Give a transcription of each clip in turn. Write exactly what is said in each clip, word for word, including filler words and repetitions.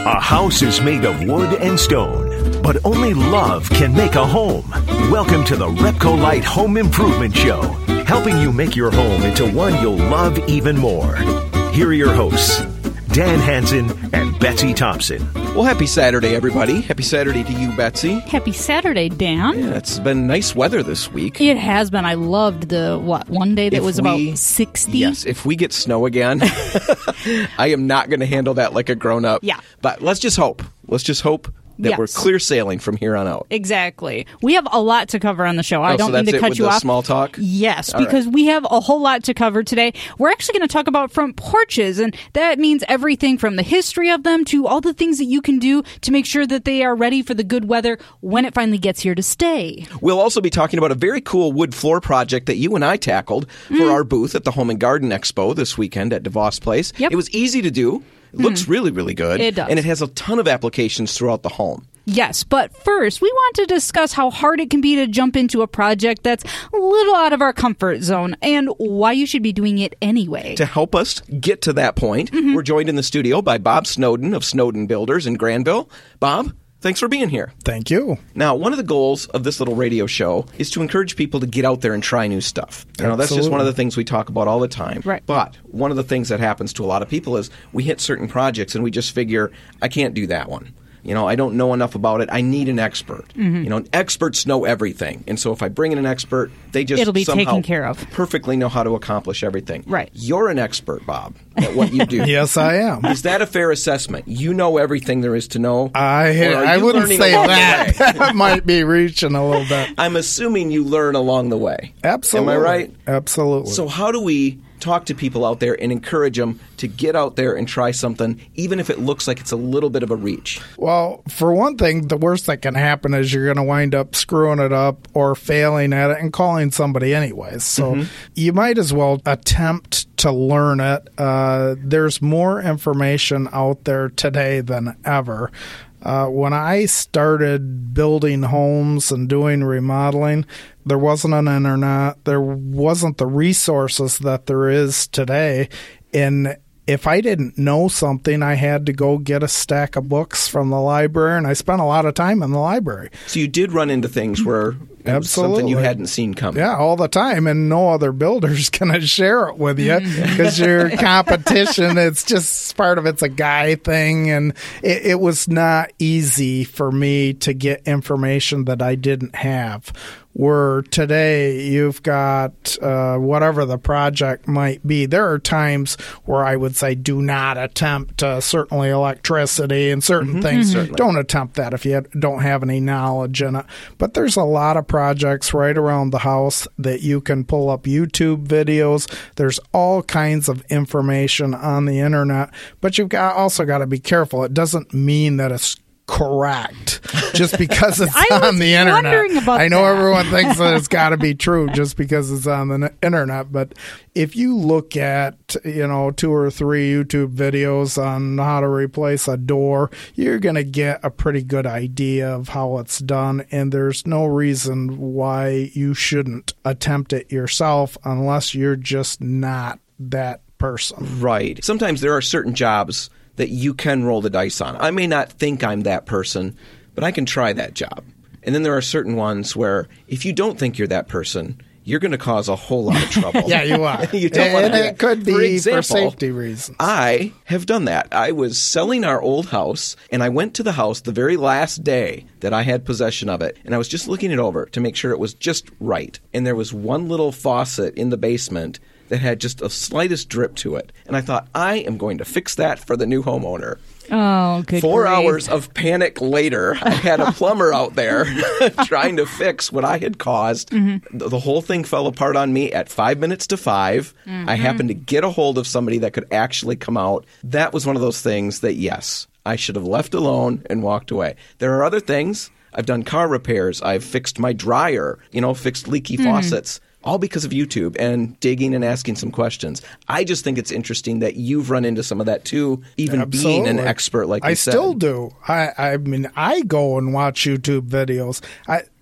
A house is made of wood and stone, but only love can make a home. Welcome to the Repco Light Home Improvement Show, helping you make your home into one you'll love even more. Here are your hosts, Dan Hansen and Betsy Thompson. Well, happy Saturday, everybody. Happy Saturday to you, Betsy. Happy Saturday, Dan. Yeah, it's been nice weather this week. It has been. I loved the, what, one day that If was we- about sixty? Yes, if we get snow again, I am not going to handle that like a grown-up. Yeah. But let's just hope. Let's just hope that Yes. we're clear sailing from here on out. Exactly. We have a lot to cover on the show. I Oh, don't so that's mean to it cut with you the off. small talk? Yes, All because right. we have a whole lot to cover today. We're actually going to talk about front porches, and that means everything from the history of them to all the things that you can do to make sure that they are ready for the good weather when it finally gets here to stay. We'll also be talking about a very cool wood floor project that you and I tackled for Mm. our booth at the Home and Garden Expo this weekend at DeVos Place. Yep. It was easy to do. It looks really, really good. It does. And it has a ton of applications throughout the home. Yes, but first, we want to discuss how hard it can be to jump into a project that's a little out of our comfort zone and why you should be doing it anyway. To help us get to that point, Mm-hmm. we're joined in the studio by Bob Snowden of Snowden Builders in Granville. Bob, thanks for being here. Thank you. Now, one of the goals of this little radio show is to encourage people to get out there and try new stuff. You know, that's just one of the things we talk about all the time. Right. But one of the things that happens to a lot of people is we hit certain projects and we just figure, I can't do that one. You know, I don't know enough about it. I need an expert. Mm-hmm. You know, experts know everything. And so if I bring in an expert, they just It'll be somehow taken care of. perfectly know how to accomplish everything. Right. You're an expert, Bob, at what you do. Yes, I am. Is that a fair assessment? You know everything there is to know? I Or are I you wouldn't learning say along the that. way? That might be reaching a little bit. I'm assuming you learn along the way. Absolutely. Am I right? Absolutely. So how do we talk to people out there and encourage them to get out there and try something, even if it looks like it's a little bit of a reach? Well, for one thing, the worst that can happen is you're going to wind up screwing it up or failing at it and calling somebody anyways. So Mm-hmm. you might as well attempt to learn it. Uh, there's more information out there today than ever. Uh, when I started building homes and doing remodeling, there wasn't an internet. There wasn't the resources that there is today. And if I didn't know something, I had to go get a stack of books from the library, and I spent a lot of time in the library. So you did run into things where it was something you Absolutely. hadn't seen coming. Yeah, all the time, and no other builder's going to share it with you because your competition, it's just part of it's a guy thing, and it, it was not easy for me to get information that I didn't have. Where today you've got uh, whatever the project might be. There are times where I would say do not attempt uh, certainly electricity and certain things. Don't attempt that if you had- don't have any knowledge in it. But there's a lot of projects right around the house that you can pull up YouTube videos. There's all kinds of information on the internet. But you've got also got to be careful. It doesn't mean that it's correct just because it's I was on the internet. wondering about I know that. everyone thinks that it's got to be true just because it's on the n- internet, but if you look at, you know, two or three YouTube videos on how to replace a door, you're going to get a pretty good idea of how it's done, and there's no reason why you shouldn't attempt it yourself unless you're just not that person. Right. Sometimes there are certain jobs that you can roll the dice on. I may not think I'm that person, but I can try that job. And then there are certain ones where if you don't think you're that person, you're going to cause a whole lot of trouble. Yeah, you are. You don't want and to do it that. could be For for, example, safety reasons. I have done that. I was selling our old house, and I went to the house the very last day that I had possession of it, and I was just looking it over to make sure it was just right. And there was one little faucet in the basement that had just a slightest drip to it. And I thought, I am going to fix that for the new homeowner. Oh, good Four grief. hours of panic later, I had a plumber out there trying to fix what I had caused. Mm-hmm. The, the whole thing fell apart on me at five minutes to five. Mm-hmm. I happened to get a hold of somebody that could actually come out. That was one of those things that, yes, I should have left alone and walked away. There are other things. I've done car repairs. I've fixed my dryer, you know, fixed leaky Mm-hmm. faucets. All because of YouTube and digging and asking some questions. I just think it's interesting that you've run into some of that too, even being an Absolutely. expert like you I said. still do. I, I mean, I go and watch YouTube videos. I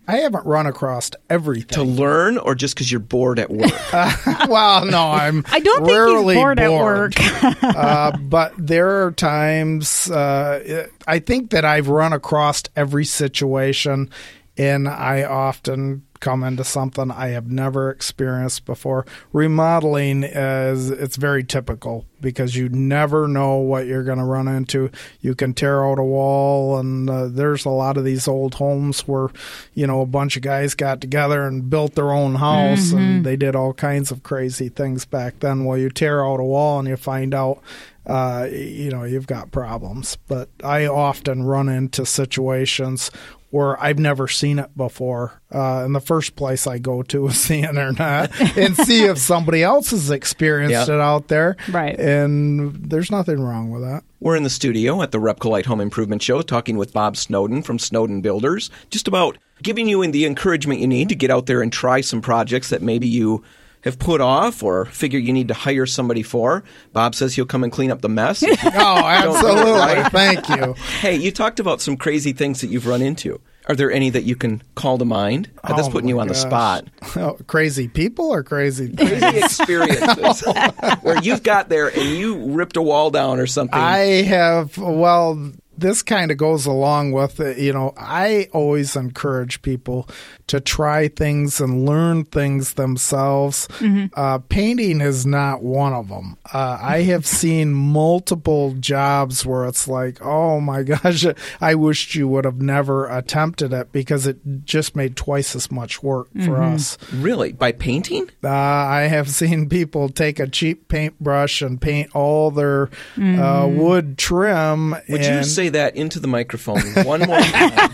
I haven't run across everything. To learn, or just because you're bored at work? Uh, well, no, I'm I don't think rarely he's bored, bored at work. uh, but there are times uh, I think that I've run across every situation, and I often come into something I have never experienced before. Remodeling is it's very typical because you never know what you're going to run into. You can tear out a wall, and uh, there's a lot of these old homes where, you know, a bunch of guys got together and built their own house, Mm-hmm. and they did all kinds of crazy things back then. Well, you tear out a wall and you find out uh, you know, you've got problems. But I often run into situations where I've never seen it before. Uh, and the first place I go to is the internet and see if somebody else has experienced Yeah. it out there. Right. And there's nothing wrong with that. We're in the studio at the Repcolite Home Improvement Show talking with Bob Snowden from Snowden Builders, just about giving you the encouragement you need to get out there and try some projects that maybe you have put off or figure you need to hire somebody for. Bob says he'll come and clean up the mess. Oh, absolutely. Thank you. Hey, you talked about some crazy things that you've run into. Are there any that you can call to mind? Uh, That's Oh, putting you my on the gosh. spot. Oh, crazy people or crazy things? Crazy experiences where you've got there and you ripped a wall down or something. I have, well, this kind of goes along with it. You know, I always encourage people to try things and learn things themselves. Mm-hmm. Uh, painting is not one of them. Uh, I have seen multiple jobs where it's like, oh my gosh, I wished you would have never attempted it because it just made twice as much work for Mm-hmm. us. Really? By painting? Uh, I have seen people take a cheap paintbrush and paint all their uh, wood trim. Would and you say that into the microphone one more time?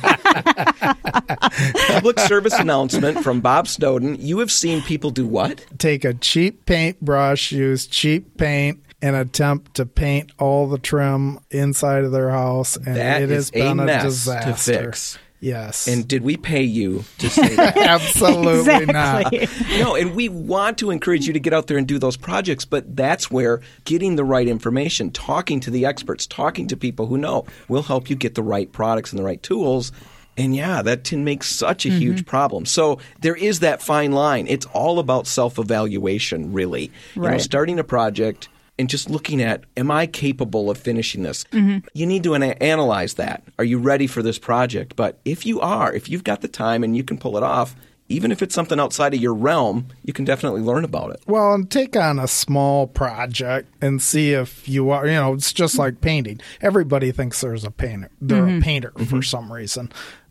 Public service announcement from Bob Snowden. You have seen people do what? take a cheap paintbrush, use cheap paint, and attempt to paint all the trim inside of their house, and That it is has been a a, mess to disaster. fix. Yes. And did we pay you to say that? Absolutely not. Exactly. No, and we want to encourage you to get out there and do those projects, but that's where getting the right information, talking to the experts, talking to people who know will help you get the right products and the right tools. And yeah, that can make such a Mm-hmm. huge problem. So there is that fine line. It's all about self-evaluation, really. You know, Right. starting a project and just looking at, am I capable of finishing this? Mm-hmm. You need to ana- analyze that. Are you ready for this project? But if you are, if you've got the time and you can pull it off, even if it's something outside of your realm, you can definitely learn about it. Well, and take on a small project and see if you are, you know, it's just like painting. Everybody thinks there's a painter. They're a painter for some reason.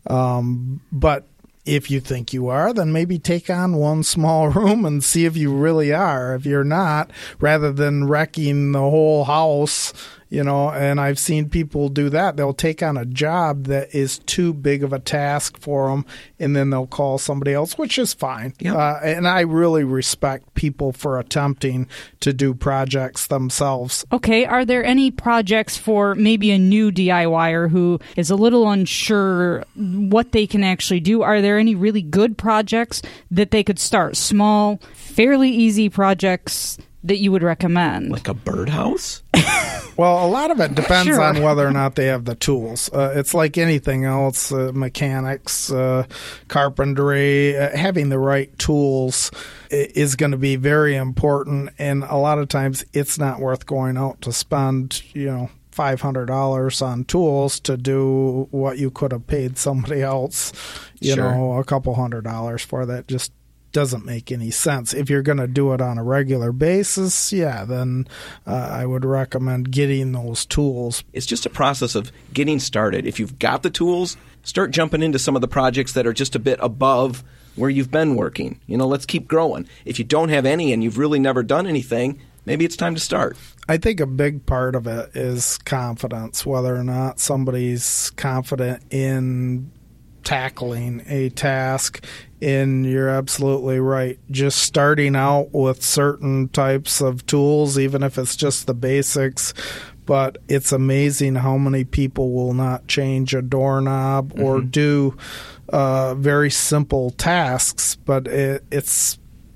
Um, but if you think you are, then maybe take on one small room and see if you really are. If you're not, rather than wrecking the whole house, you know, and I've seen people do that. They'll take on a job that is too big of a task for them, and then they'll call somebody else, which is fine. Yeah. Uh, and I really respect people for attempting to do projects themselves. Okay, are there any projects for maybe a new DIYer who is a little unsure what they can actually do? Are there any really good projects that they could start? Small, fairly easy projects that you would recommend? Like a birdhouse? Well, a lot of it depends Sure. on whether or not they have the tools. Uh, it's like anything else, uh, mechanics, uh, carpentry, uh, having the right tools i- is going to be very important. And a lot of times it's not worth going out to spend, you know, five hundred dollars on tools to do what you could have paid somebody else, you Sure. know, a couple hundred dollars for. That just doesn't make any sense. If you're going to do it on a regular basis, yeah, then uh, I would recommend getting those tools. It's just a process of getting started. If you've got the tools, start jumping into some of the projects that are just a bit above where you've been working. You know, let's keep growing. If you don't have any and you've really never done anything, maybe it's time to start. I think a big part of it is confidence, whether or not somebody's confident in tackling a task. And you're absolutely right. Just starting out with certain types of tools, even if it's just the basics. But it's amazing how many people will not change a doorknob or do uh, very simple tasks. But it, it's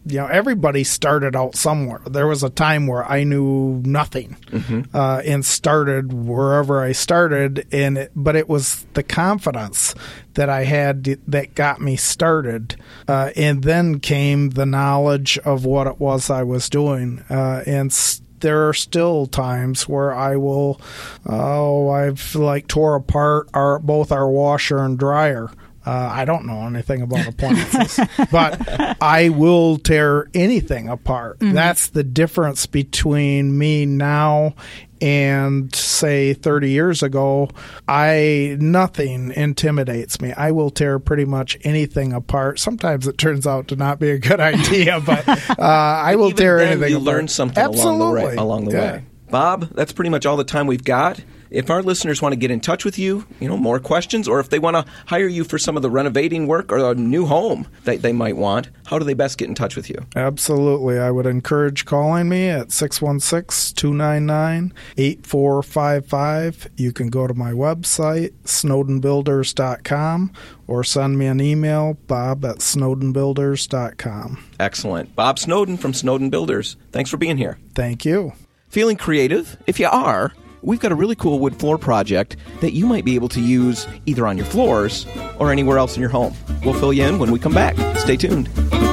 you know, everybody started out somewhere. There was a time where I knew nothing mm-hmm. uh, and started wherever I started, and it, but it was the confidence that I had that got me started, uh, and then came the knowledge of what it was I was doing, uh, and. St- There are still times where I will, oh, I've like tore apart our both our washer and dryer. Uh, I don't know anything about appliances, but I will tear anything apart. Mm-hmm. That's the difference between me now and say thirty years ago. I nothing intimidates me. I will tear pretty much anything apart. Sometimes it turns out to not be a good idea, but uh, I will Even tear then anything you apart. learn something Absolutely. along the way. Along the yeah. way. Bob, that's pretty much all the time we've got. If our listeners want to get in touch with you, you know, more questions, or if they want to hire you for some of the renovating work or a new home that they might want, how do they best get in touch with you? Absolutely. I would encourage calling me at six one six, two nine nine, eight four five five. You can go to my website, snowden builders dot com, or send me an email, bob at snowden builders dot com. Excellent. Bob Snowden from Snowden Builders. Thanks for being here. Thank you. Feeling creative? If you are, we've got a really cool wood floor project that you might be able to use either on your floors or anywhere else in your home. We'll fill you in when we come back. Stay tuned.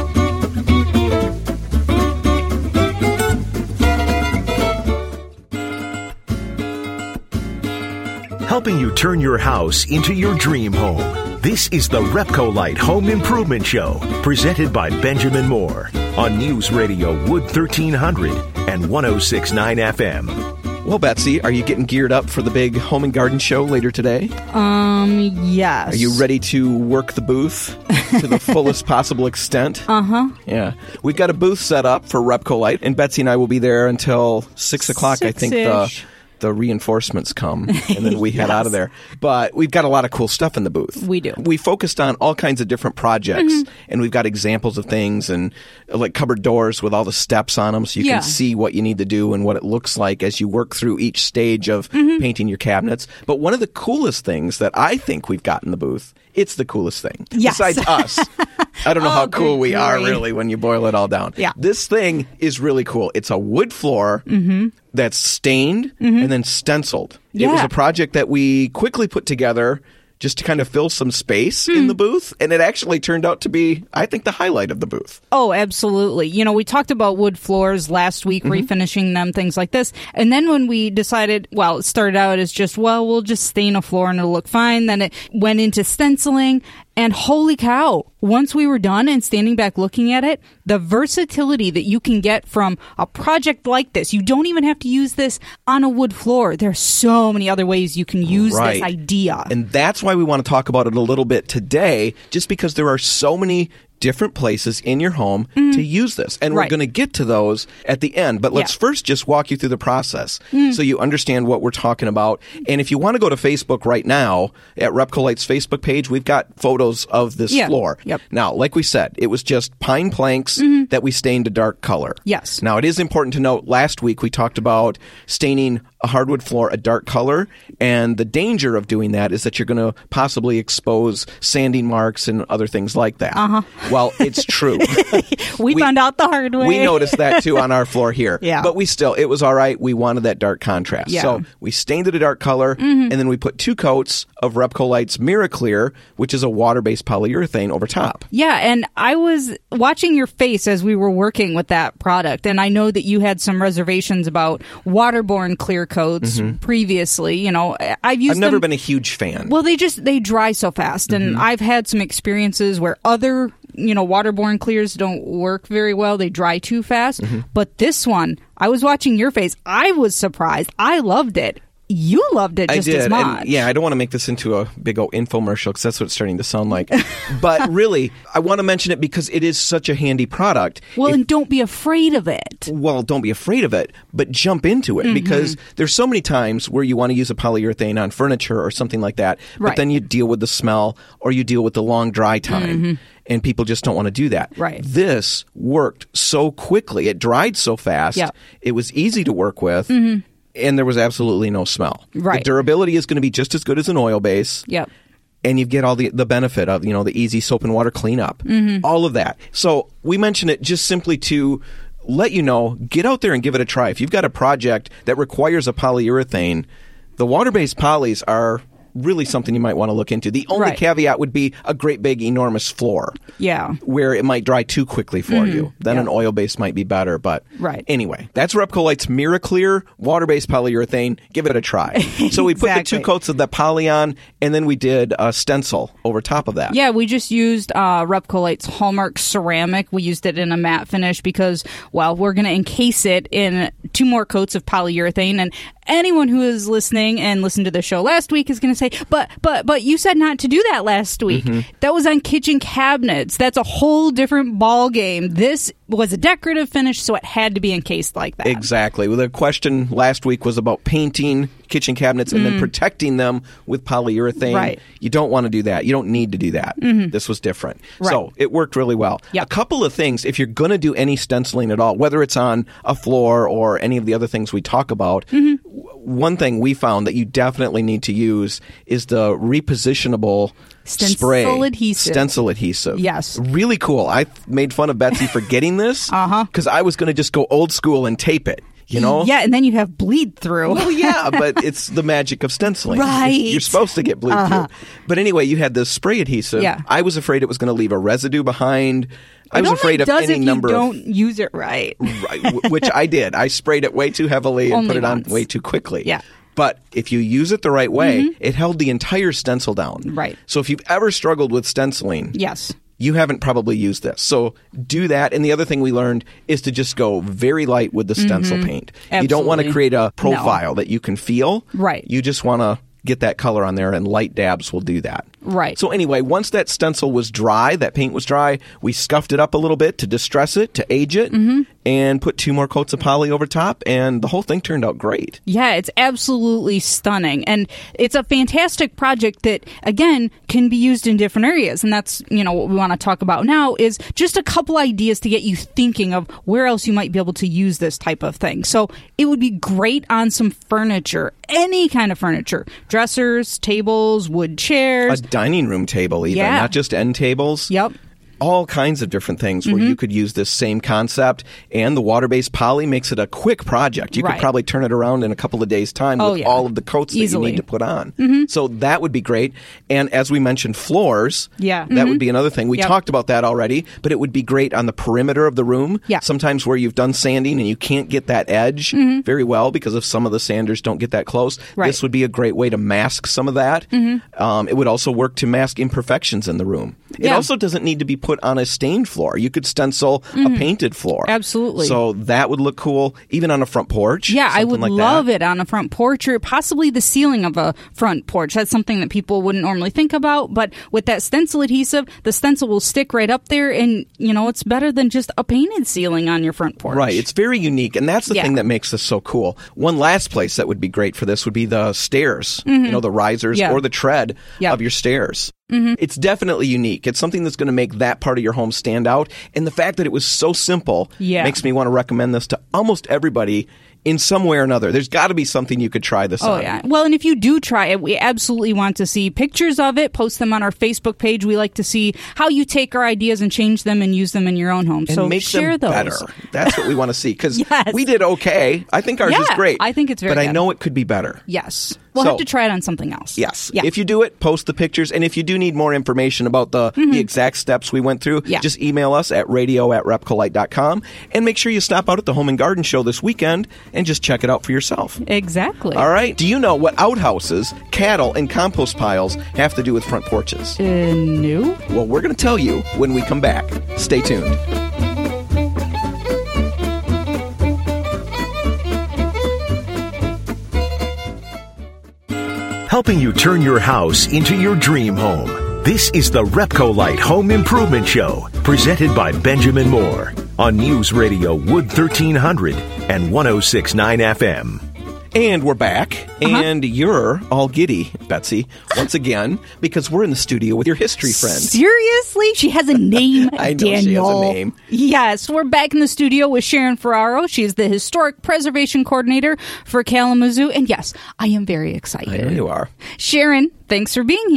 Helping you turn your house into your dream home. This is the Repcolite Home Improvement Show, presented by Benjamin Moore on News Radio Wood thirteen hundred and one oh six point nine F M. Well, Betsy, are you getting geared up for the big home and garden show later today? Um, yes. Are you ready to work the booth to the fullest possible extent? Uh-huh. Yeah. We've got a booth set up for Repcolite, and Betsy and I will be there until six o'clock, I think the the reinforcements come, and then we head yes. out of there. But we've got a lot of cool stuff in the booth. We do. We focused on all kinds of different projects, mm-hmm. and we've got examples of things, and like cupboard doors with all the steps on them, so you yeah. can see what you need to do and what it looks like as you work through each stage of mm-hmm. painting your cabinets. But one of the coolest things that I think we've got in the booth, it's the coolest thing. Yes. Besides us. I don't know oh, how cool we great. are, really, when you boil it all down. Yeah. This thing is really cool. It's a wood floor mm-hmm. that's stained mm-hmm. and then stenciled. Yeah. It was a project that we quickly put together just to kind of fill some space mm. in the booth, and it actually turned out to be, I think, the highlight of the booth. Oh, absolutely. You know, we talked about wood floors last week, mm-hmm. refinishing them, things like this. And then when we decided, well, it started out as just, well, we'll just stain a floor and it'll look fine. Then it went into stenciling. And holy cow, once we were done and standing back looking at it, the versatility that you can get from a project like this, you don't even have to use this on a wood floor. There's so many other ways you can use right. this idea. And that's why we want to talk about it a little bit today, just because there are so many different places in your home mm. to use this. And right. we're going to get to those at the end. But let's yeah. first just walk you through the process mm. so you understand what we're talking about. And if you want to go to Facebook right now, at Repcolite's Facebook page, we've got photos of this yeah. floor. Yep. Now, like we said, it was just pine planks mm-hmm. that we stained a dark color. Yes. Now, it is important to note, last week we talked about staining a hardwood floor a dark color, and the danger of doing that is that you're going to possibly expose sanding marks and other things like that. Uh-huh. Well, it's true. we, we found out the hard way. We noticed that, too, on our floor here. Yeah. But we still, it was all right. We wanted that dark contrast. Yeah. So we stained it a dark color, mm-hmm. and then we put two coats of Repcolite's Miraclear, which is a water-based polyurethane, over top. Yeah, and I was watching your face as we were working with that product, and I know that you had some reservations about waterborne clear coats mm-hmm. previously. You know, I've used I've never them. been a huge fan. Well, they just, they dry so fast, and mm-hmm. I've had some experiences where other, you know, waterborne clears don't work very well. They dry too fast. Mm-hmm. But this one, I was watching your face. I was surprised. I loved it. You loved it just I did. as much. And yeah, I don't want to make this into a big old infomercial because that's what it's starting to sound like. But really, I want to mention it because it is such a handy product. Well, if, and don't be afraid of it. Well, don't be afraid of it, but jump into it mm-hmm. because there's so many times where you want to use a polyurethane on furniture or something like that, but right. then you deal with the smell or you deal with the long dry time. Mm-hmm. And people just don't want to do that. Right. This worked so quickly. It dried so fast. Yep. It was easy to work with. Mm-hmm. And there was absolutely no smell. Right. The durability is going to be just as good as an oil base. Yep. and you get all the, the benefit of, you know, the easy soap and water cleanup, mm-hmm. all of that. So we mention it just simply to let you know, get out there and give it a try. If you've got a project that requires a polyurethane, the water-based polys are really something you might want to look into. The only right. caveat would be a great big enormous floor. Yeah. Where it might dry too quickly for mm-hmm. you. Then yeah. an oil-based might be better. But right. anyway, that's Repcolite's Miraclear water-based polyurethane. Give it a try. So we put exactly. the two coats of the poly on, and then we did a stencil over top of that. Yeah, we just used uh, Repcolite's Hallmark ceramic. We used it in a matte finish because, well, we're going to encase it in two more coats of polyurethane. And anyone who is listening and listened to the show last week is going to say, but but but you said not to do that last week. Mm-hmm. That was on kitchen cabinets. That's a whole different ball game. This was a decorative finish, so it had to be encased like that. Exactly. Well, the question last week was about painting kitchen cabinets and mm. then protecting them with polyurethane. Right. You don't want to do that. You don't need to do that. Mm-hmm. This was different. Right. So it worked really well. Yep. A couple of things, if you're going to do any stenciling at all, whether it's on a floor or any of the other things we talk about, mm-hmm. one thing we found that you definitely need to use is the repositionable stencil spray. adhesive. Stencil adhesive. Yes. Really cool. I made fun of Betsy for getting this uh-huh. because I was going to just go old school and tape it. You know? Yeah, and then you have bleed through. Well, yeah, but it's the magic of stenciling. Right. You're, you're supposed to get bleed uh-huh. through. But anyway, you had this spray adhesive. Yeah. I was afraid it was going to leave a residue behind. I was it afraid of does any if number you of... don't use it right. Right, w- which I did. I sprayed it way too heavily and Only put it once. on way too quickly. Yeah. But if you use it the right way, mm-hmm. it held the entire stencil down. Right. So if you've ever struggled with stenciling... Yes. You haven't probably used this. So do that. And the other thing we learned is to just go very light with the stencil mm-hmm. paint. Absolutely. You don't want to create a profile no. that you can feel. Right. You just want to get that color on there, and light dabs will do that. Right. So anyway, once that stencil was dry, that paint was dry, we scuffed it up a little bit to distress it, to age it, mm-hmm. and put two more coats of poly over top, and the whole thing turned out great. Yeah, it's absolutely stunning. And it's a fantastic project that, again, can be used in different areas. And that's, you know, what we want to talk about now is just a couple ideas to get you thinking of where else you might be able to use this type of thing. So it would be great on some furniture, any kind of furniture. Dressers, tables, wood chairs. A dining room table even, yeah. not just end tables. Yep. All kinds of different things where mm-hmm. you could use this same concept, and the water-based poly makes it a quick project. You right. could probably turn it around in a couple of days' time oh, with yeah. all of the coats Easily. that you need to put on. Mm-hmm. So that would be great. And as we mentioned, floors, yeah. that mm-hmm. would be another thing. We yep. talked about that already, but it would be great on the perimeter of the room. Yeah. Sometimes where you've done sanding and you can't get that edge mm-hmm. very well because of some of the sanders don't get that close. Right. This would be a great way to mask some of that. Mm-hmm. Um, it would also work to mask imperfections in the room. It yeah. also doesn't need to be put on a stained floor. You could stencil mm-hmm. a painted floor. Absolutely. So that would look cool, even on a front porch. Yeah, I would like love that. it on a front porch or possibly the ceiling of a front porch. That's something that people wouldn't normally think about. But with that stencil adhesive, the stencil will stick right up there. And, you know, it's better than just a painted ceiling on your front porch. Right. It's very unique. And that's the yeah. thing that makes this so cool. One last place that would be great for this would be the stairs, mm-hmm. you know, the risers yeah. or the tread yeah. of your stairs. Mm-hmm. It's definitely unique. It's something that's going to make that part of your home stand out. And the fact that it was so simple yeah. makes me want to recommend this to almost everybody in some way or another. There's got to be something you could try this oh, on. Oh, yeah. Well, and if you do try it, we absolutely want to see pictures of it. Post them on our Facebook page. We like to see how you take our ideas and change them and use them in your own home. And so make share them those. better. That's what we want to see. Because yes. we did okay. I think ours yeah, is great. I think it's very But good. I know it could be better. Yes. We'll so, have to try it on something else. Yes. Yeah. If you do it, post the pictures. And if you do need more information about the, mm-hmm. the exact steps we went through, yeah. just email us at radio at repcolite dot com. And make sure you stop out at the Home and Garden Show this weekend and just check it out for yourself. Exactly. All right. Do you know what outhouses, cattle, and compost piles have to do with front porches? Uh, no. Well, we're going to tell you when we come back. Stay tuned. Helping you turn your house into your dream home. This is the Repcolite Home Improvement Show, presented by Benjamin Moore on News Radio Wood thirteen hundred and one oh six point nine F M. And we're back, uh-huh. and you're all giddy, Betsy, once again, because we're in the studio with your history friend. Seriously? She has a name, I know Daniel. she has a name. Yes, we're back in the studio with Sharon Ferraro. She's the Historic Preservation Coordinator for Kalamazoo. And yes, I am very excited. I know you are. Sharon, thanks for being here.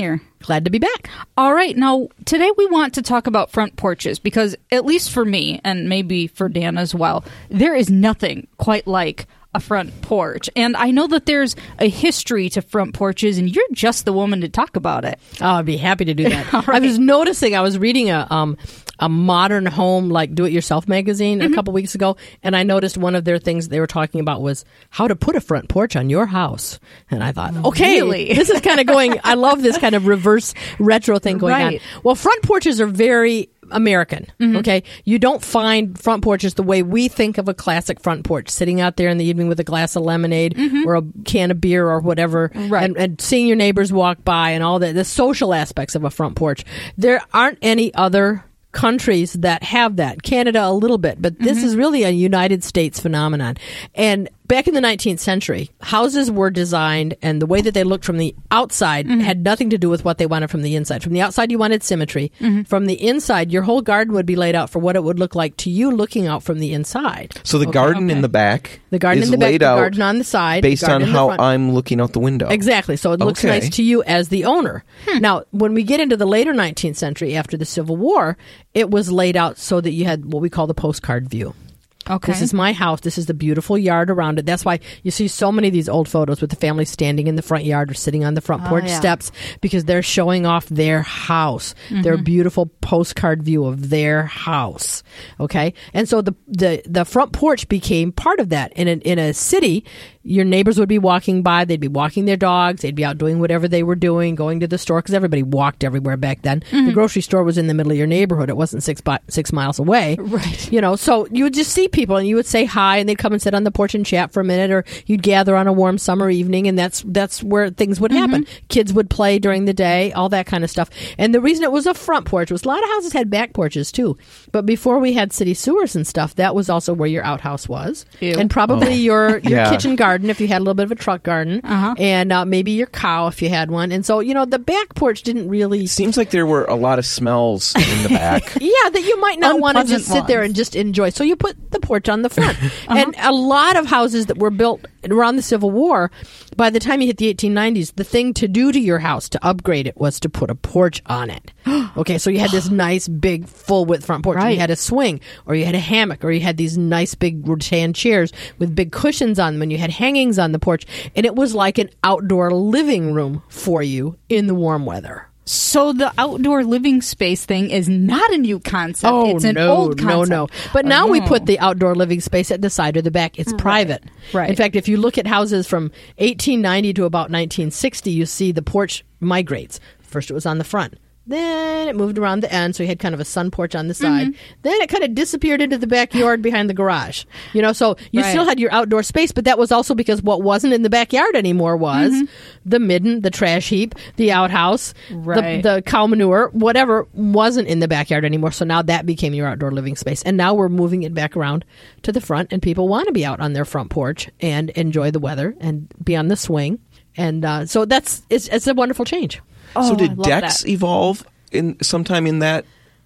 glad to be back. All right. Now, today we want to talk about front porches because, at least for me, and maybe for Dan as well, there is nothing quite like a front porch. And I know that there's a history to front porches, and you're just the woman to talk about it. Oh, I'd be happy to do that. All right. I was noticing, I was reading a um, a modern home, like do-it-yourself magazine mm-hmm. a couple weeks ago, and I noticed one of their things they were talking about was how to put a front porch on your house. And I thought, okay, really? This is kind of going, I love this kind of reverse retro thing going right. on. Well, front porches are very American, mm-hmm. okay? You don't find front porches the way we think of a classic front porch, sitting out there in the evening with a glass of lemonade mm-hmm. or a can of beer or whatever, right. and, and seeing your neighbors walk by and all that, the social aspects of a front porch. There aren't any other countries that have that. Canada a little bit, but this mm-hmm. is really a United States phenomenon. And back in the nineteenth century, houses were designed, and the way that they looked from the outside mm-hmm. had nothing to do with what they wanted from the inside. From the outside, you wanted symmetry. Mm-hmm. From the inside, your whole garden would be laid out for what it would look like to you looking out from the inside. So the okay. garden okay. in the back the garden is in the back, laid the out garden on the side, based on how front. I'm looking out the window. Exactly. So it looks okay. nice to you as the owner. Hmm. Now, when we get into the later nineteenth century, after the Civil War, it was laid out so that you had what we call the postcard view. Okay. This is my house. This is the beautiful yard around it. That's why you see so many of these old photos with the family standing in the front yard or sitting on the front porch oh, yeah. steps because they're showing off their house, mm-hmm. their beautiful postcard view of their house. Okay? And so the the, the front porch became part of that. In a, in a city, your neighbors would be walking by. They'd be walking their dogs. They'd be out doing whatever they were doing, going to the store, because everybody walked everywhere back then. Mm-hmm. The grocery store was in the middle of your neighborhood. It wasn't six bi- six miles away. Right. You know, so you would just see people, and you would say hi, and they'd come and sit on the porch and chat for a minute, or you'd gather on a warm summer evening, and that's that's where things would happen. Mm-hmm. Kids would play during the day, all that kind of stuff. And the reason it was a front porch was a lot of houses had back porches too. But before we had city sewers and stuff, that was also where your outhouse was. Ew. And probably oh. your, your yeah. kitchen garden if you had a little bit of a truck garden, uh-huh. and uh, maybe your cow if you had one. And so, you know, the back porch didn't really... Seems like there were a lot of smells in the back. Yeah, that you might not want to just sit ones. there and just enjoy. So you put the porch on the front. uh-huh. And a lot of houses that were built around the Civil War, by the time you hit the eighteen nineties, the thing to do to your house to upgrade it was to put a porch on it. Okay, so you had this nice, big, full-width front porch. Right. You had a swing, or you had a hammock, or you had these nice, big rattan chairs with big cushions on them, and you had hangings on the porch. And it was like an outdoor living room for you in the warm weather. So the outdoor living space thing is not a new concept. Oh, it's an no, old concept. no, no. But now oh. we put the outdoor living space at the side or the back. It's Right. private. Right. In fact, if you look at houses from eighteen ninety to about nineteen sixty, you see the porch migrates. First it was on the front. Then it moved around the end, so you had kind of a sun porch on the side. Mm-hmm. Then it kind of disappeared into the backyard behind the garage. You know, so you right. still had your outdoor space, but that was also because what wasn't in the backyard anymore was mm-hmm. the midden, the trash heap, the outhouse, right. the, the cow manure, whatever wasn't in the backyard anymore. So now that became your outdoor living space. And now we're moving it back around to the front, and people want to be out on their front porch and enjoy the weather and be on the swing. And uh, so that's it's, it's a wonderful change. Oh, so I did love decks that. evolve in sometime in that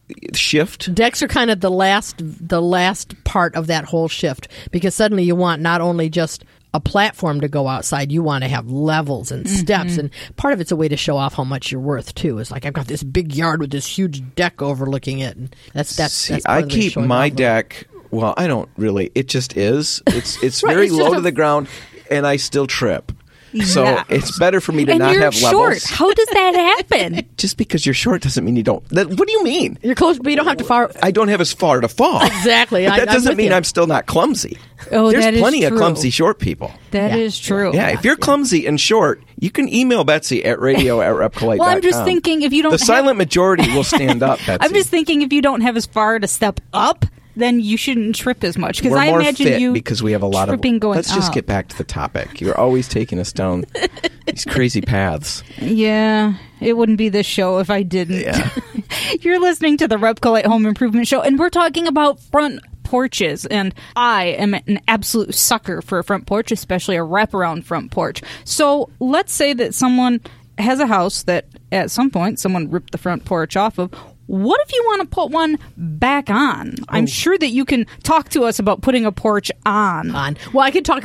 shift? Decks are kind of the last the last part of that whole shift, because suddenly you want not only just a platform to go outside, you want to have levels and steps, mm-hmm. and part of it's a way to show off how much you're worth too. It's like, I've got this big yard with this huge deck overlooking it, and that's that's. See, that's part I of the way of keep showing my off. deck. Well, I don't really. It just is. It's it's Right, very it's just low a- to the ground, and I still trip. So Yeah. it's better for me to and not you're have short. levels. How does that happen? Just because you're short doesn't mean you don't. That, what do you mean? You're close, but you don't have to far. I don't have as far to fall. Exactly. But I- that I'm doesn't with mean you. I'm still not clumsy. Oh, There's that is plenty of true. clumsy short people. That is Yeah. true. Yeah, if you're clumsy and short, you can email Betsy at radio at repcolite dot com. Well, I'm just thinking if you don't The have- silent majority will stand up, Betsy. I'm just thinking if you don't have as far to step up, then you shouldn't trip as much. Because We're I more imagine fit you because we have a lot of. tripping going Let's just up. get back to the topic. You're always taking us down these crazy paths. Yeah, it wouldn't be this show if I didn't. Yeah. You're listening to the Repcolite Home Improvement Show, and we're talking about front porches. And I am an absolute sucker for a front porch, especially a wraparound front porch. So let's say that someone has a house that at some point someone ripped the front porch off of. What if you want to put one back on? I'm sure that you can talk to us about putting a porch on. On. Well, I could talk about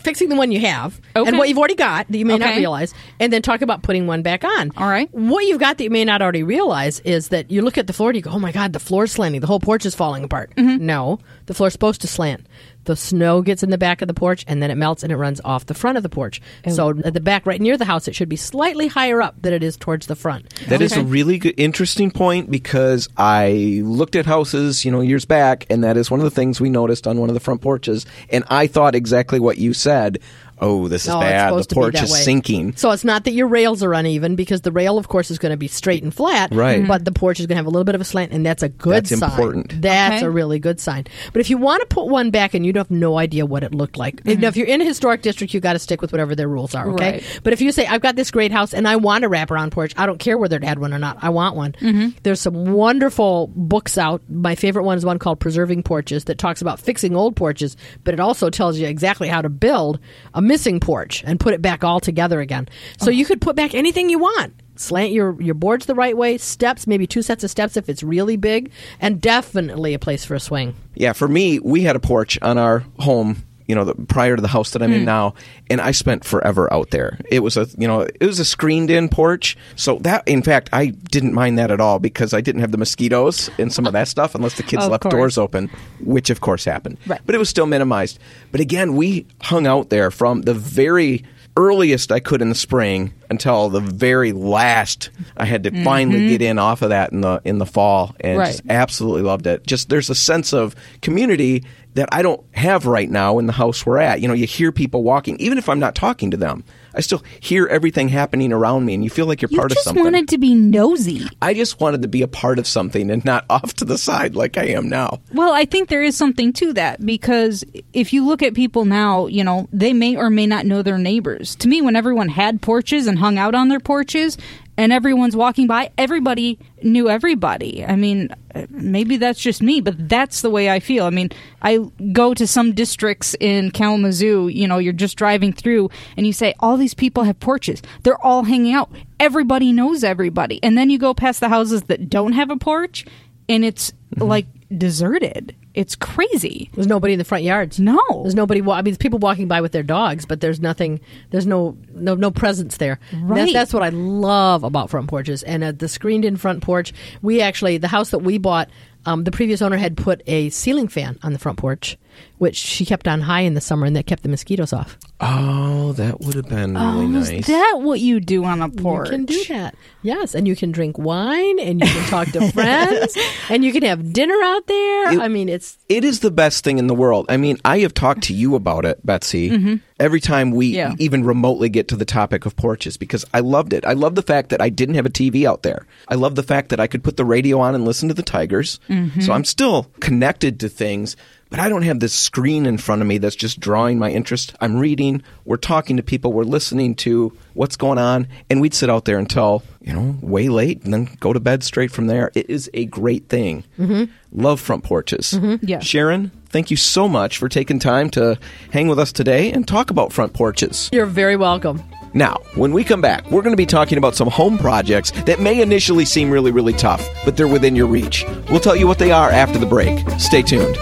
fixing the one you have Okay. and what you've already got that you may not Okay. realize, and then talk about putting one back on. All right. What you've got that you may not already realize is that you look at the floor and you go, oh my God, the floor's slanting. The whole porch is falling apart. Mm-hmm. No, the floor's supposed to slant. The snow gets in the back of the porch, and then it melts and it runs off the front of the porch. So at the back, right near the house, it should be slightly higher up than it is towards the front. That is a really good, interesting point, because I looked at houses, you know, years back, and that is one of the things we noticed on one of the front porches. And I thought exactly what you said. Oh, this is No, it's bad. The supposed to be porch that is way. sinking. So it's not that your rails are uneven, because the rail, of course, is going to be straight and flat. Right. But the porch is going to have a little bit of a slant, and that's a good That's sign. important. That's Okay. a really good sign. But if you want to put one back and you have no idea what it looked like, mm-hmm. if you're in a historic district, you got to stick with whatever their rules are, okay? Right. But if you say, I've got this great house and I want a wraparound porch, I don't care whether it had one or not, I want one. Mm-hmm. There's some wonderful books out. My favorite one is one called Preserving Porches that talks about fixing old porches, but it also tells you exactly how to build a missing porch and put it back all together again. So you could put back anything you want. Slant your, your boards the right way, steps, maybe two sets of steps if it's really big, and definitely a place for a swing. Yeah, for me, we had a porch on our home, you know, the, prior to the house that I'm in now, and I spent forever out there. It was a, you know, it was a screened-in porch. So that, in fact, I didn't mind that at all, because I didn't have the mosquitoes and some of that stuff, unless the kids Of left course. doors open, which of course happened. Right. But it was still minimized. But again, we hung out there from the very earliest I could in the spring until the very last I had to Mm-hmm. finally get in off of that in the in the fall, and Right. just absolutely loved it. Just there's a sense of community that I don't have right now in the house we're at. You know, you hear people walking, even if I'm not talking to them. I still hear everything happening around me, and you feel like you're You part of just something. wanted to be nosy. I just wanted to be a part of something and not off to the side like I am now. Well, I think there is something to that, because if you look at people now, you know, they may or may not know their neighbors. To me, when everyone had porches and hung out on their porches and everyone's walking by, everybody knew everybody. I mean, maybe that's just me, but that's the way I feel. I mean, I go to some districts in Kalamazoo, you know, you're just driving through and you say, all these people have porches. They're all hanging out. Everybody knows everybody. And then you go past the houses that don't have a porch, and it's like deserted. It's crazy. There's nobody in the front yards. No. There's nobody. Wa- I mean, there's people walking by with their dogs, but there's nothing. There's no no no presence there. Right. That's, that's what I love about front porches. And uh, the screened-in front porch. We actually, the house that we bought, um, the previous owner had put a ceiling fan on the front porch, which she kept on high in the summer, and that kept the mosquitoes off. Oh, that would have been really Oh, nice. is that what you do on a porch? You can do that. Yes, and you can drink wine, and you can talk to friends, and you can have dinner out there. It- I mean, it's It is the best thing in the world. I mean, I have talked to you about it, Betsy, every time we Yeah. even remotely get to the topic of porches, because I loved it. I love the fact that I didn't have a T V out there. I love the fact that I could put the radio on and listen to the Tigers. So I'm still connected to things, but I don't have this screen in front of me that's just drawing my interest. I'm reading, we're talking to people, we're listening to what's going on, and we'd sit out there until, you know, way late and then go to bed straight from there. It is a great thing. Mm-hmm. Love front porches. Yeah. Sharon, thank you so much for taking time to hang with us today and talk about front porches. you're very welcome. Now, when we come back, we're going to be talking about some home projects that may initially seem really, really tough, but they're within your reach. We'll tell you what they are after the break. Stay tuned.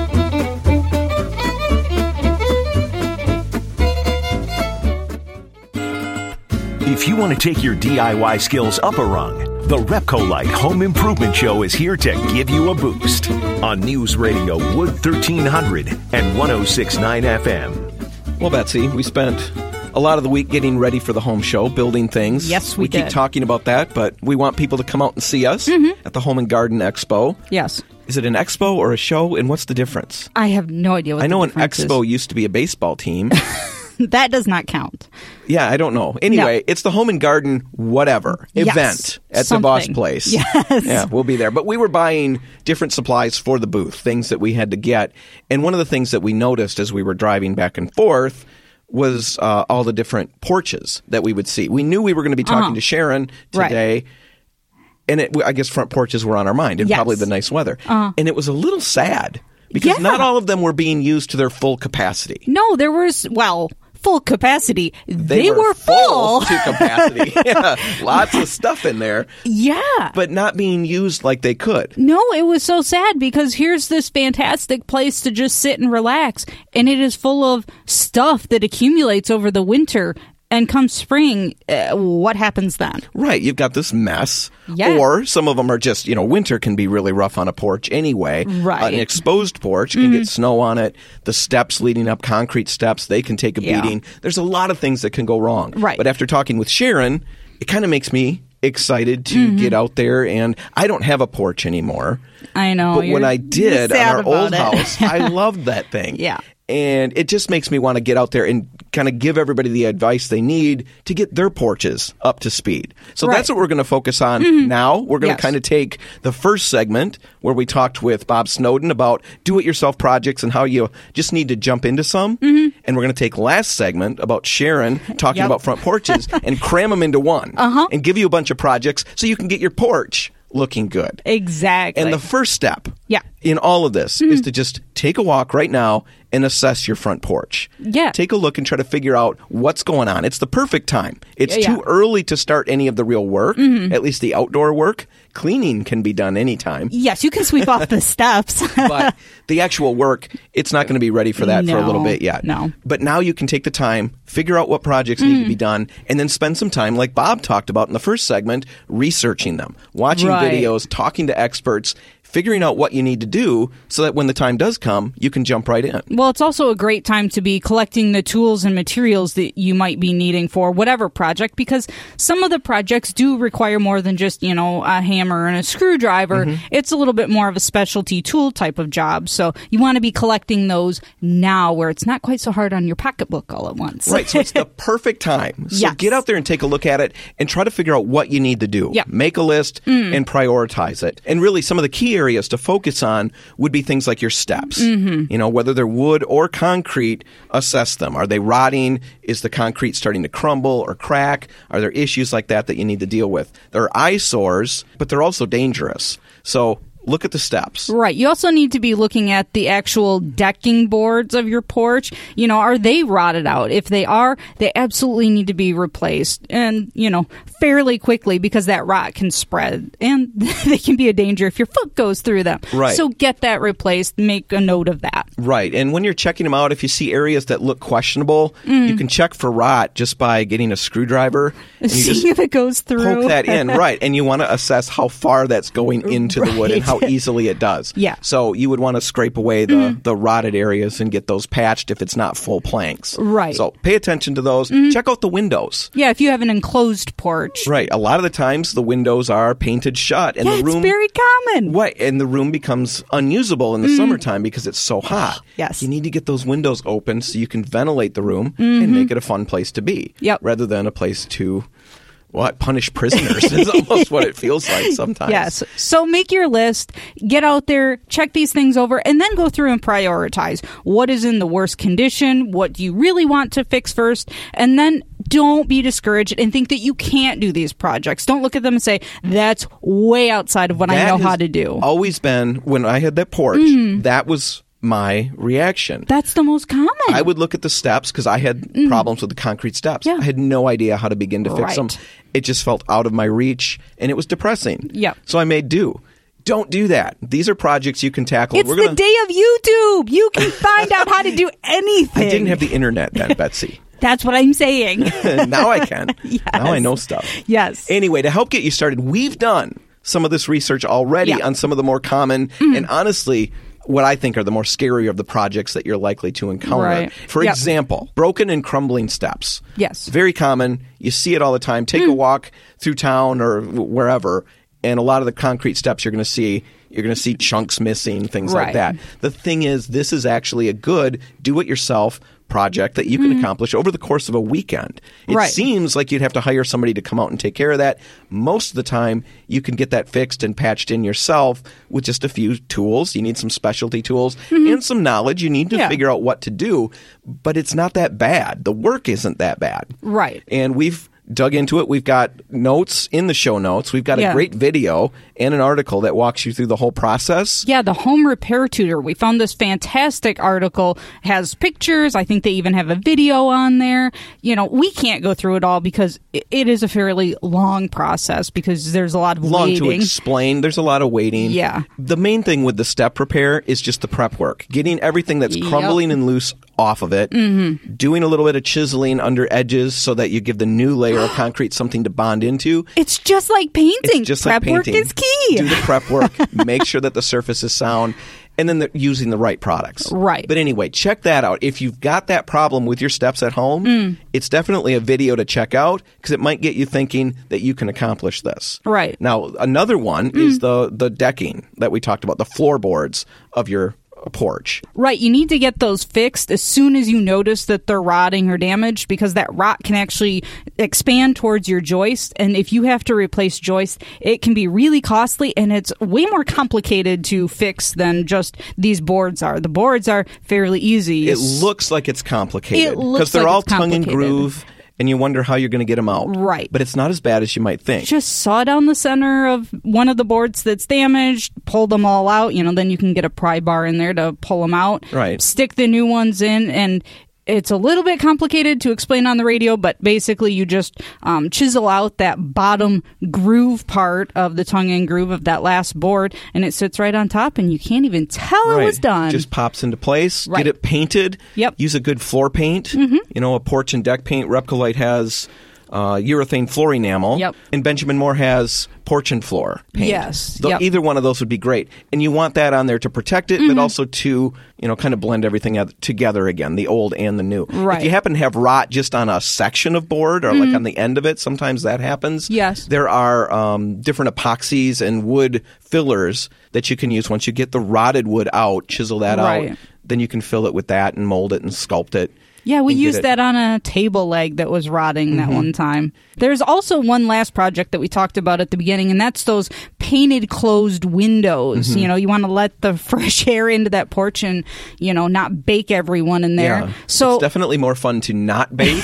If you want to take your D I Y skills up a rung, the Repcolite Home Improvement Show is here to give you a boost on News Radio Wood thirteen hundred and one oh six point nine F M. Well, Betsy, we spent a lot of the week getting ready for the home show, building things. Yes, we keep did. talking about that, but we want people to come out and see us at the Home and Garden Expo. Yes. Is it an expo or a show, and what's the difference? I have no idea what I know the an difference expo used to be a baseball team. is. That does not count. Yeah, I don't know. Anyway, No. it's the Home and Garden whatever Yes, event at something. the Boss Place. Yes. Yeah, we'll be there. But we were buying different supplies for the booth, things that we had to get. And one of the things that we noticed as we were driving back and forth was uh, all the different porches that we would see. We knew we were going to be talking Uh-huh. to Sharon Right. today. And it, I guess front porches were on our mind, and Yes. probably the nice weather. Uh-huh. And it was a little sad because Yeah. not all of them were being used to their full capacity. No, there was, well, full capacity. They, They, were full. to capacity. Yeah, lots of stuff in there, Yeah. but not being used like they could. No, it was so sad because here's this fantastic place to just sit and relax, and it is full of stuff that accumulates over the winter. And come spring, uh, what happens then? Right, you've got this mess. Yeah. Or some of them are just, you know, winter can be really rough on a porch anyway. Right. An exposed porch can get snow on it. The steps leading up, concrete steps, they can take a Yeah. beating. There's a lot of things that can go wrong. Right. But after talking with Sharon, it kind of makes me excited to Mm-hmm. get out there, and I don't have a porch anymore. I know. But when you're- I did you're on sad our about old it. house, I loved that thing. Yeah. And it just makes me want to get out there and kind of give everybody the advice they need to get their porches up to speed. So Right. that's what we're going to focus on now. We're going to Yes. kind of take the first segment where we talked with Bob Snowden about do-it-yourself projects and how you just need to jump into some. And we're going to take last segment about Sharon talking Yep. about front porches and cram them into one Uh-huh. and give you a bunch of projects so you can get your porch looking good. Exactly. And the first step Yeah. in all of this is to just take a walk right now and assess your front porch. Yeah. Take a look and try to figure out what's going on. It's the perfect time. It's Yeah, yeah. too early to start any of the real work, at least the outdoor work. Cleaning can be done anytime. Yes, you can sweep off the steps. But the actual work, it's not going to be ready for that for a little No, bit yet. no. But now you can take the time, figure out what projects need to be done, and then spend some time, like Bob talked about in the first segment, researching them, watching Right. videos, talking to experts, figuring out what you need to do so that when the time does come, you can jump right in. Well, it's also a great time to be collecting the tools and materials that you might be needing for whatever project, because some of the projects do require more than just, you know, a hammer and a screwdriver. Mm-hmm. It's a little bit more of a specialty tool type of job. So you want to be collecting those now where it's not quite so hard on your pocketbook all at once. Right, so it's the perfect time. So Yes. get out there and take a look at it and try to figure out what you need to do. Yeah. Make a list and prioritize it. And really, some of the key areas to focus on would be things like your steps. You know, whether they're wood or concrete, assess them. Are they rotting? Is the concrete starting to crumble or crack? Are there issues like that that you need to deal with? There are eyesores, but they're also dangerous. So look at the steps. Right. You also need to be looking at the actual decking boards of your porch. You know, are they rotted out? If they are, they absolutely need to be replaced, and, you know, fairly quickly, because that rot can spread and they can be a danger if your foot goes through them. Right. So get that replaced. Make a note of that. Right. And when you're checking them out, if you see areas that look questionable, you can check for rot just by getting a screwdriver. And you See just if it goes through. poke that in. Right. And you want to assess how far that's going into the wood and how easily it does. Yeah. So you would want to scrape away the, the rotted areas and get those patched if it's not full planks. Right. So pay attention to those. Check out the windows. Yeah, if you have an enclosed porch. Right. A lot of the times the windows are painted shut and Yeah, the room it's very common. Right, and the room becomes unusable in the summertime because it's so hot. Yes. You need to get those windows open so you can ventilate the room and make it a fun place to be. Yep. Rather than a place to, what, punish prisoners is almost what it feels like sometimes. Yes. So make your list, get out there, check these things over, and then go through and prioritize. What is in the worst condition? What do you really want to fix first? And then don't be discouraged and think that you can't do these projects. Don't look at them and say, that's way outside of what I That know has how to do. always been, when I had that porch, that was my reaction. That's the most common. I would look at the steps because I had problems with the concrete steps. Yeah. I had no idea how to begin to fix Right. them. It just felt out of my reach, and it was depressing. Yep. So I made do. Don't do that. These are projects you can tackle. It's We're the gonna, day of YouTube. You can find out how to do anything. I didn't have the internet then, Betsy. That's what I'm saying. Now I can. Yes. Now I know stuff. Yes. Anyway, to help get you started, we've done some of this research already Yeah. on some of the more common and honestly what I think are the more scary of the projects that you're likely to encounter. Right. For Yep. example, broken and crumbling steps. Yes. Very common. You see it all the time. Take a walk through town or w- wherever, and a lot of the concrete steps you're going to see, you're going to see chunks missing, things like Right. that. The thing is, this is actually a good do-it-yourself project that you can accomplish over the course of a weekend. It Right. seems like you'd have to hire somebody to come out and take care of that. Most of the time, you can get that fixed and patched in yourself with just a few tools. You need some specialty tools and some knowledge. You need to Yeah. figure out what to do, but it's not that bad. The work isn't that bad. Right. And we've dug into it. We've got notes in the show notes. We've got Yeah. a great video and an article that walks you through the whole process. Yeah, the Home Repair Tutor. We found this fantastic article. Has pictures. I think they even have a video on there. You know, we can't go through it all because it, it is a fairly long process because there's a lot of Long waiting. to explain. There's a lot of waiting. Yeah. The main thing with the step repair is just the prep work. Getting everything that's Yep. crumbling and loose off of it. Mm-hmm. Doing a little bit of chiseling under edges so that you give the new layer of concrete something to bond into. It's just like painting. It's just Prep like painting. work is key. Do the prep work. Make sure that the surface is sound. And then the, using the right products. Right. But anyway, check that out. If you've got that problem with your steps at home, Mm. it's definitely a video to check out because it might get you thinking that you can accomplish this. Right. Now, another one Mm. is the, the decking that we talked about, the floorboards of your porch. Right, you need to get those fixed as soon as you notice that they're rotting or damaged because that rot can actually expand towards your joist, and if you have to replace joists, it can be really costly and it's way more complicated to fix than just these boards are. The boards are fairly easy. It looks like it's complicated It looks because they're like all it's tongue and complicated. groove, and you wonder how you're going to get them out. Right. But it's not as bad as you might think. Just saw down the center of one of the boards that's damaged, pull them all out, you know, then you can get a pry bar in there to pull them out. Right. Stick the new ones in, and it's a little bit complicated to explain on the radio, but basically you just um, chisel out that bottom groove part of the tongue and groove of that last board, and it sits right on top, and you can't even tell Right. it was done. Just pops into place. Right. Get it painted. Yep. Use a good floor paint. Mm-hmm. You know, a porch and deck paint. Repcolite has uh, urethane floor enamel. Yep. And Benjamin Moore has porch and floor paint. Yes. Though Yep. Either one of those would be great. And you want that on there to protect it, Mm-hmm. but also to, you know, kind of blend everything oth- together again, the old and the new. Right. If you happen to have rot just on a section of board or like on the end of it, sometimes that happens. Mm-hmm. Yes. There are um, different epoxies and wood fillers that you can use once you get the rotted wood out, chisel that Right. out. Then you can fill it with that and mold it and sculpt it. Yeah, we and get used it- that on a table leg that was rotting that Mm-hmm. one time. There's also one last project that we talked about at the beginning, and that's those painted closed windows. Mm-hmm. You know, you want to let the fresh air into that porch and, you know, not bake everyone in there. Yeah. So it's definitely more fun to not bake.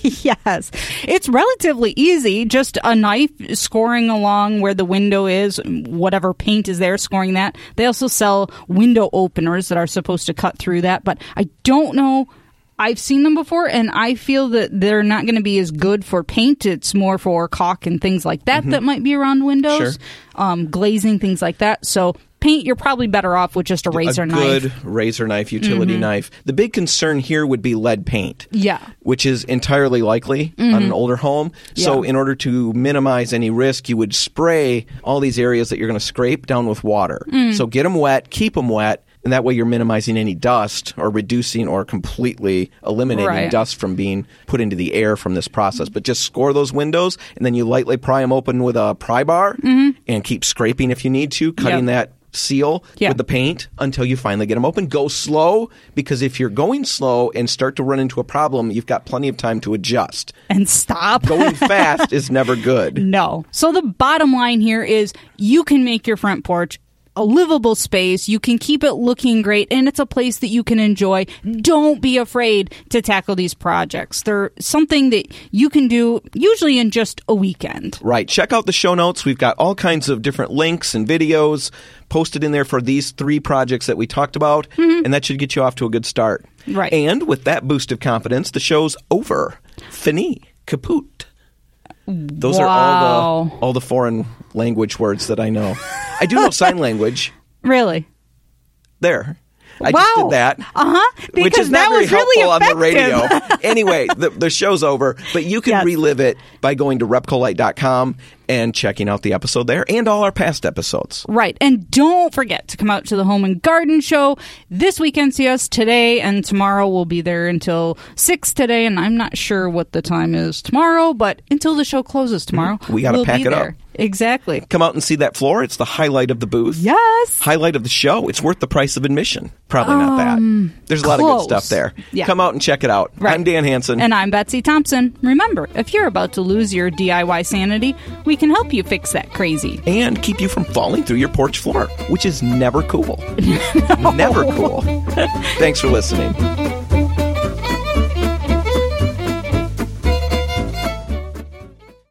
yes, it's relatively easy. Just a knife scoring along where the window is, whatever paint is there, scoring that. They also sell window openers that are supposed to cut through that, but I don't know. I've seen them before, and I feel that they're not going to be as good for paint. It's more for caulk and things like that that might be around windows, Sure. um, glazing, things like that. So paint, you're probably better off with just a razor a knife. good razor knife, utility knife. The big concern here would be lead paint. Yeah. Which is entirely likely on an older home. So Yeah. in order to minimize any risk, you would spray all these areas that you're going to scrape down with water. So get them wet, keep them wet, and that way you're minimizing any dust or reducing or completely eliminating Right. dust from being put into the air from this process. But just score those windows, and then you lightly pry them open with a pry bar and keep scraping if you need to, cutting Yep. that seal Yeah. with the paint until you finally get them open. Go slow, because if you're going slow and start to run into a problem, you've got plenty of time to adjust. And stop. Going fast is never good. No. So the bottom line here is you can make your front porch a livable space. You can keep it looking great, and it's a place that you can enjoy. Don't be afraid to tackle these projects. They're something that you can do usually in just a weekend. Right. Check out the show notes. We've got all kinds of different links and videos posted in there for these three projects that we talked about, and that should get you off to a good start. Right. And with that boost of confidence, the show's over. Fini. Kaput. Those are all Wow. the all the foreign language words that I know. I do know sign language. Really? There. I Wow. just did that. Uh-huh. Which Because is not that very was really helpful on the radio. effective. Anyway, the, the show's over, but you can Yes. relive it by going to repcolite dot com and checking out the episode there and all our past episodes. Right. And don't forget to come out to the Home and Garden Show this weekend. See us today and tomorrow. We'll be there until six today, and I'm not sure what the time is tomorrow, but until the show closes tomorrow, We gotta we'll pack be it up. there. Exactly. Come out and see that floor. It's the highlight of the booth. Yes. Highlight of the show. It's worth the price of admission. Probably not that. There's a lot of close. good stuff there. Yeah. Come out and check it out. Right. I'm Dan Hansen. And I'm Betsy Thompson. Remember, if you're about to lose your D I Y sanity, we can help you fix that crazy. and keep you from falling through your porch floor, which is never cool. Never cool. Thanks for listening.